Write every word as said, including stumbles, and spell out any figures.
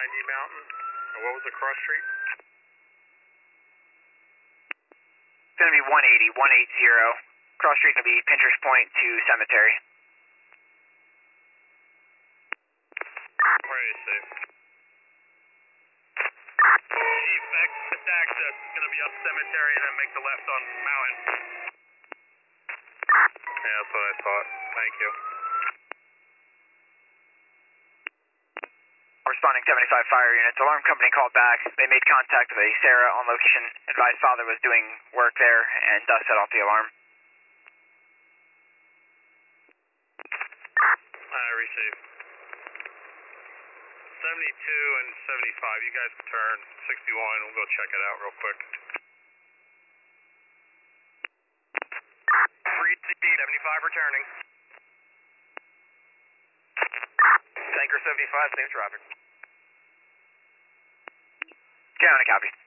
ninety Mountain. And what was the cross street? It's going to be one eighty, one eighty. Cross street going to be Pinterest Point to Cemetery. Where is safe? Chief, exit access is going to be up Cemetery and then make the left on Mountain. Yeah, that's what I thought. Thank you. Responding seventy-five fire units. Alarm company called back. They made contact with a Sarah on location. Advised father was doing work there and thus set off the alarm. I received. seventy-two and seventy-five. You guys can turn sixty-one. We'll go check it out real quick. three seventy-five returning. Tanker seventy-five, same traffic. Okay, on a copy.